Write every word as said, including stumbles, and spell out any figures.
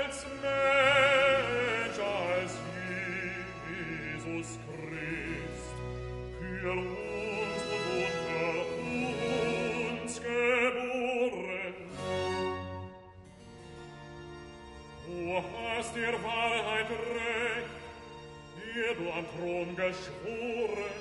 als Mensch, als Jesus Christ, für uns und unter uns geboren. Du hast der Wahrheit recht, der du am Thron geschworen,